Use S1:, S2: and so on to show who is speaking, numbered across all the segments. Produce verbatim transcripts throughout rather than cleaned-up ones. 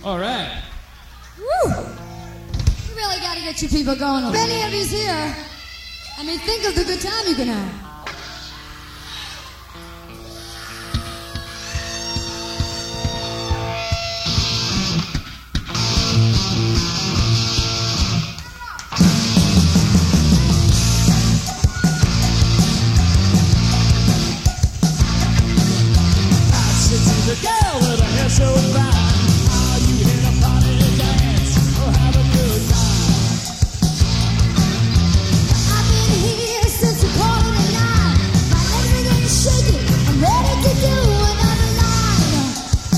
S1: All right.
S2: Woo! You really got to get your people going. If any of you's here, I mean, think of the good time you can have.
S3: The girl with her hair so fine. Are you here to party, dance, or have a good time?
S2: I've been here since the quarter to nine. My legs are getting shaky. I'm ready to do another line.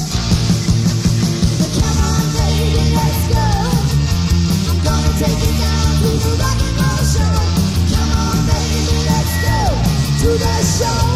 S2: But come on, baby, let's go. I'm gonna take you down to the rock and roll show. Come on, baby, let's go to the show.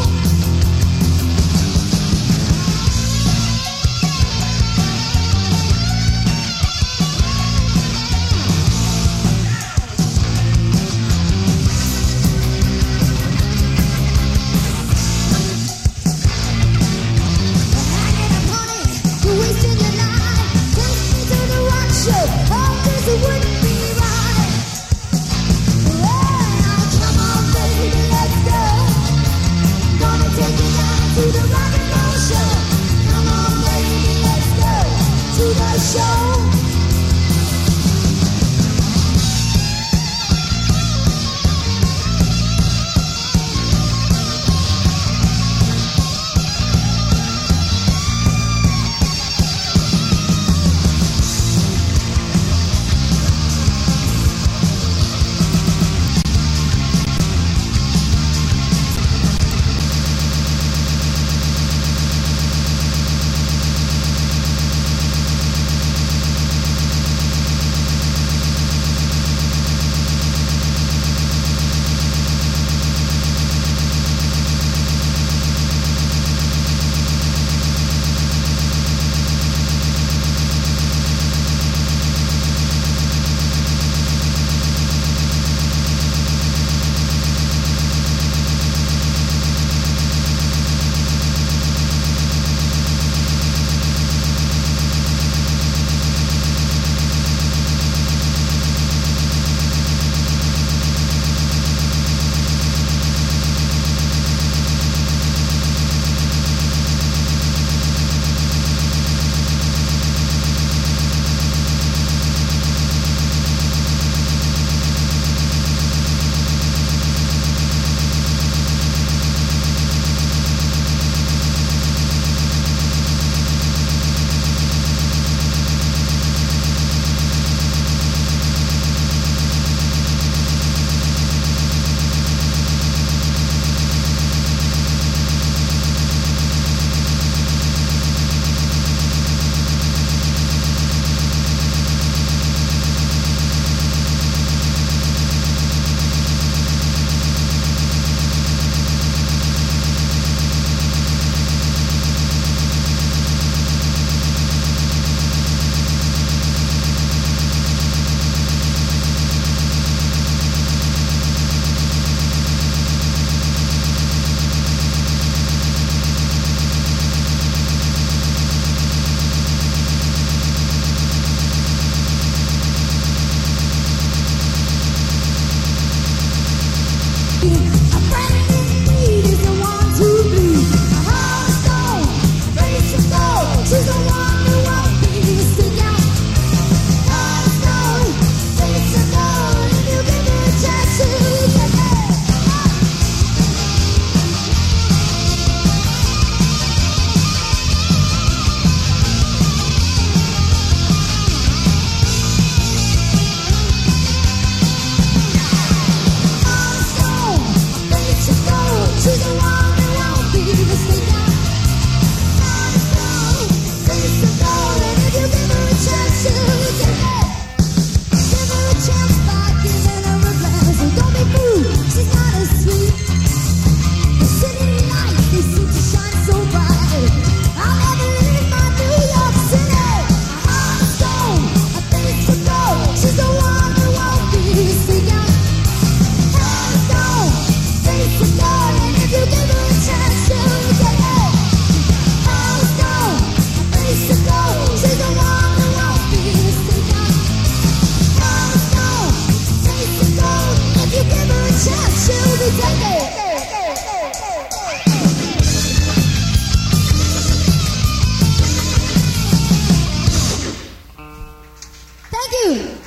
S2: Thank you.